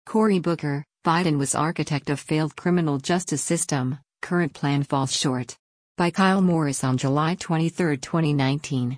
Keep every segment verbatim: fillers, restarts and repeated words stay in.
Cory Booker, Biden was architect of failed criminal justice system, current plan falls short. By Kyle Morris on July twenty-third, twenty nineteen.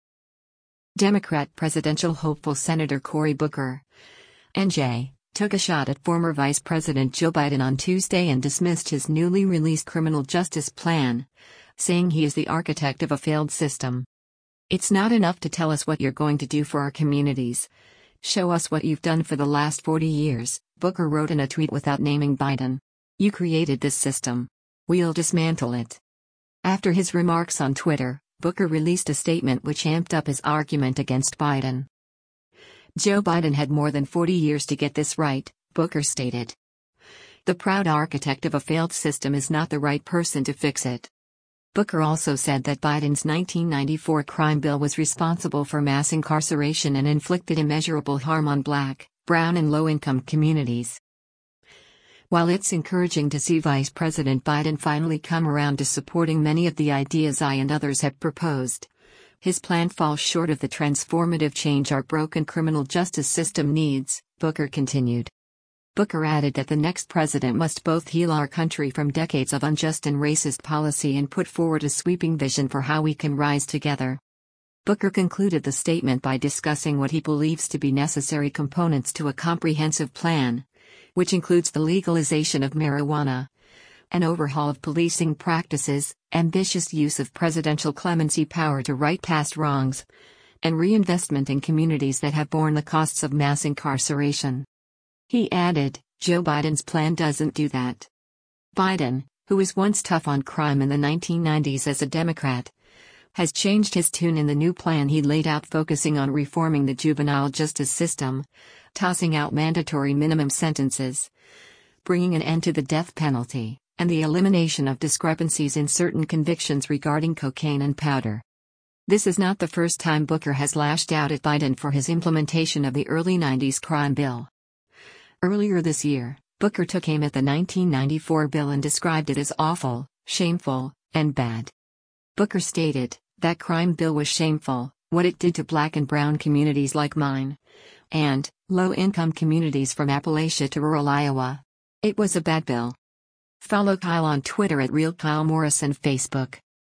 Democrat presidential hopeful Senator Cory Booker, N J, took a shot at former Vice President Joe Biden on Tuesday and dismissed his newly released criminal justice plan, saying he is the architect of a failed system. "It's not enough to tell us what you're going to do for our communities. Show us what you've done for the last forty years, Booker wrote in a tweet without naming Biden. "You created this system. We'll dismantle it." After his remarks on Twitter, Booker released a statement which amped up his argument against Biden. "Joe Biden had more than forty years to get this right," Booker stated. "The proud architect of a failed system is not the right person to fix it." Booker also said that Biden's nineteen ninety-four crime bill was responsible for mass incarceration and inflicted immeasurable harm on Black, brown and low-income communities. While it's encouraging to see Vice President Biden finally come around to supporting many of the ideas I and others have proposed, his plan falls short of the transformative change our broken criminal justice system needs, Booker continued. Booker added that the next president must both heal our country from decades of unjust and racist policy and put forward a sweeping vision for how we can rise together. Booker concluded the statement by discussing what he believes to be necessary components to a comprehensive plan, which includes the legalization of marijuana, an overhaul of policing practices, ambitious use of presidential clemency power to right past wrongs, and reinvestment in communities that have borne the costs of mass incarceration. He added, "Joe Biden's plan doesn't do that." Biden, who was once tough on crime in the nineteen nineties as a Democrat, has changed his tune in the new plan he laid out, focusing on reforming the juvenile justice system, tossing out mandatory minimum sentences, bringing an end to the death penalty, and the elimination of discrepancies in certain convictions regarding cocaine and powder. This is not the first time Booker has lashed out at Biden for his implementation of the early nineties crime bill. Earlier this year, Booker took aim at the nineteen ninety-four bill and described it as awful, shameful, and bad. Booker stated, "That crime bill was shameful, what it did to Black and brown communities like mine, and low-income communities from Appalachia to rural Iowa. It was a bad bill." Follow Kyle on Twitter at Real Kyle Morris and Facebook.